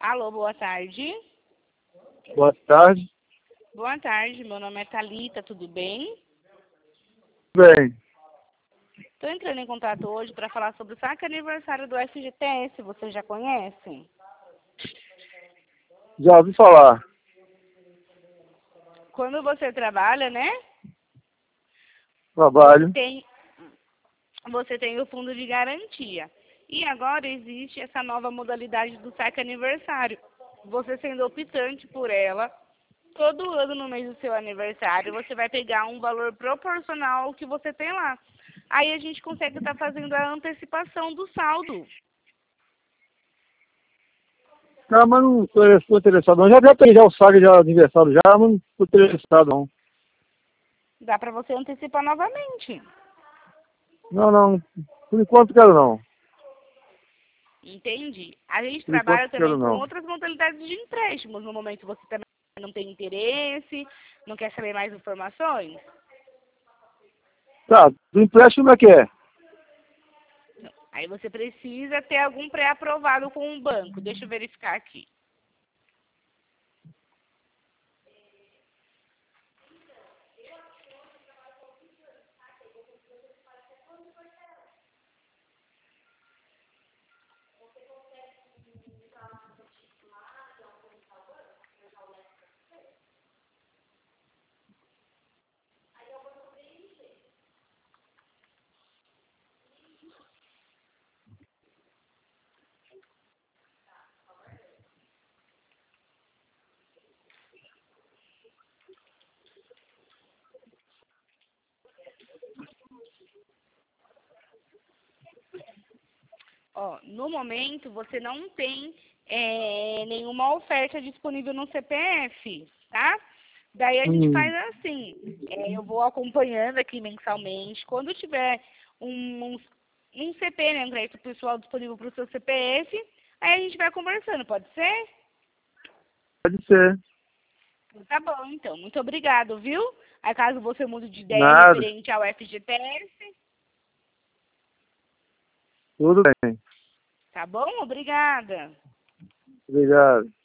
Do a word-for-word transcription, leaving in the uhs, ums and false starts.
Alô, boa tarde. Boa tarde. Boa tarde, meu nome é Thalita, tudo bem? Bem, Estou entrando em contato hoje para falar sobre o saque aniversário do F G T S, você já conhece? já ouvi falar. Quando você trabalha, né? Trabalho. Tem, você tem o fundo de garantia. E agora existe essa nova modalidade do saque aniversário. Você sendo optante por ela, todo ano no mês do seu aniversário, você vai pegar um valor proporcional ao que você tem lá. Aí a gente consegue estar fazendo a antecipação do saldo. Não, mas não estou interessado não. Já, já peguei já o saque de aniversário já, mas não estou interessado não. Dá para você antecipar novamente. Não, não. Por enquanto quero não. Entende? A gente Por enquanto trabalha também quero com não. outras modalidades de empréstimos. No momento você também não tem interesse, não quer saber mais informações? Tá, do empréstimo é que é? Aí você precisa ter algum pré-aprovado com o banco. Deixa eu verificar aqui. Ó, no momento, você não tem é, nenhuma oferta disponível no C P F, tá? Daí a gente Hum. faz assim, é, eu vou acompanhando aqui mensalmente. Quando tiver um, um, um C P, né, um crédito pessoal disponível para o seu C P F, aí a gente vai conversando, pode ser? Pode ser. Tá bom, então. Muito obrigado, viu? Aí caso você mude de ideia Nada. referente ao F G T S, Tudo bem. tá bom? Obrigada. Obrigado.